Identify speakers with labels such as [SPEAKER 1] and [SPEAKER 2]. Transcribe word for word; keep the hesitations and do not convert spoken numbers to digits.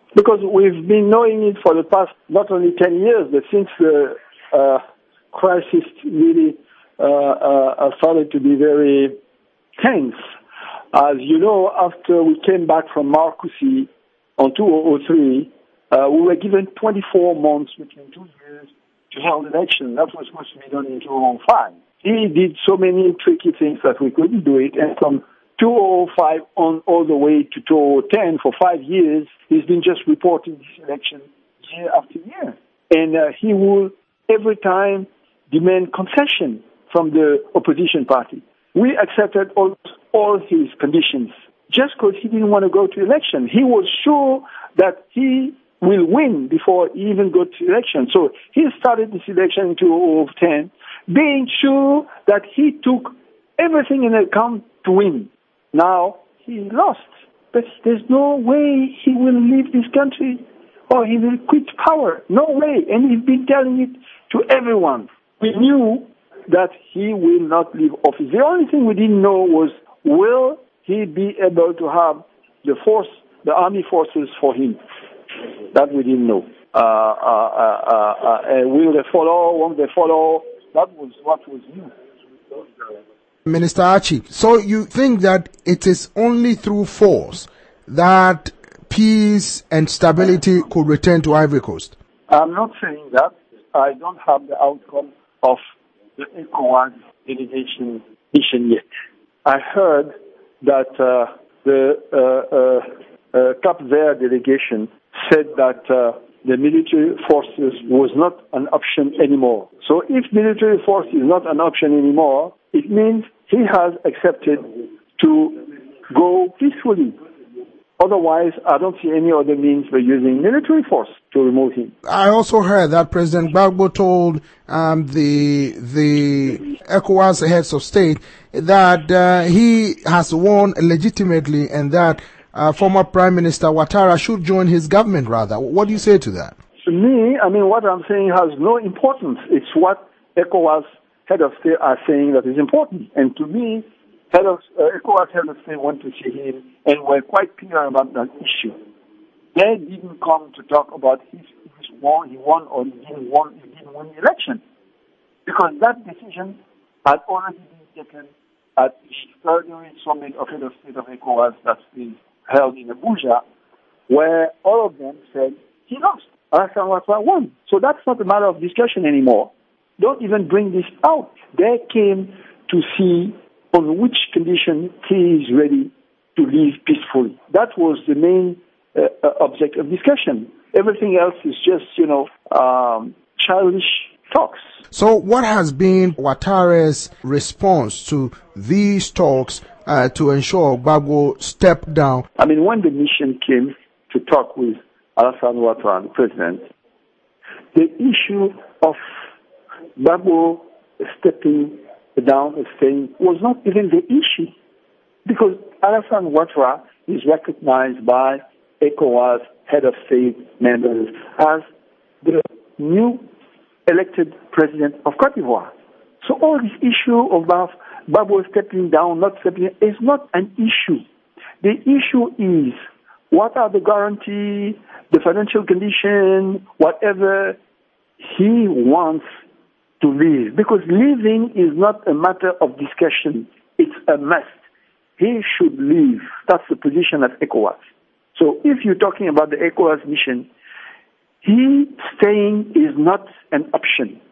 [SPEAKER 1] Because we've been knowing it for the past not only ten years, but since the uh, crisis really uh, uh, started to be very tense. As you know, after we came back from Marcoussis on two thousand three, uh, we were given twenty-four months between two years to hold an election. That was supposed to be done in two thousand five. He did so many tricky things that we couldn't do it, and from two thousand five on all the way to two thousand ten, for five years, he's been just reporting this election year after year. And uh, he will every time demand concession from the opposition party. We accepted all, all his conditions just because he didn't want to go to election. He was sure that he will win before he even got to election. So he started this election in two thousand ten, being sure that he took everything in account to win. Now he lost, but there's no way he will leave this country or he will quit power. No way. And he's been telling it to everyone. We knew that he will not leave office. The only thing we didn't know was, will he be able to have the force, the army forces for him? That we didn't know. Uh, uh, uh, uh, uh, will they follow? Won't they follow? That was what was new.
[SPEAKER 2] Minister Archie, so you think that it is only through force that peace and stability could return to Ivory Coast?
[SPEAKER 1] I'm not saying that. I don't have the outcome of the ECOWAS delegation mission yet. I heard that uh, the uh, uh, uh, Cap Verde delegation said that uh, the military forces was not an option anymore. So if military force is not an option anymore, it means he has accepted to go peacefully. Otherwise, I don't see any other means for using military force to remove him.
[SPEAKER 2] I also heard that President Gbagbo told um, the the ECOWAS heads of state that uh, he has won legitimately and that uh, former Prime Minister Ouattara should join his government rather. What do you say to that?
[SPEAKER 1] To me, I mean, what I'm saying has no importance. It's what ECOWAS head of state are saying that is important. And to me, head of, uh, ECOWAS head of state want to see him and were quite clear about that issue. They didn't come to talk about his, his won, he won or he didn't won, he didn't win the election. Because that decision had already been taken at the third summit of head of state of ECOWAS that's been held in Abuja, where all of them said he lost. Alassane Ouattara won. So that's not a matter of discussion anymore. Don't even bring this out. They came to see on which condition he is ready to live peacefully. That was the main uh, object of discussion. Everything else is just, you know, um, childish talks.
[SPEAKER 2] So what has been Ouattara's response to these talks uh, to ensure Gbagbo stepped down?
[SPEAKER 1] I mean, when the mission came to talk with Alassane Ouattara, the president, the issue of Gbagbo stepping down and staying was not even the issue, because Alassane Ouattara is recognized by ECOWAS head of state members as the new elected president of Côte d'Ivoire. So all this issue about Gbagbo stepping down, not stepping down, is not an issue. The issue is, what are the guarantees, the financial condition, whatever he wants to leave. Because leaving is not a matter of discussion. It's a must. He should leave. That's the position of ECOWAS. So if you're talking about the ECOWAS mission, he staying is not an option.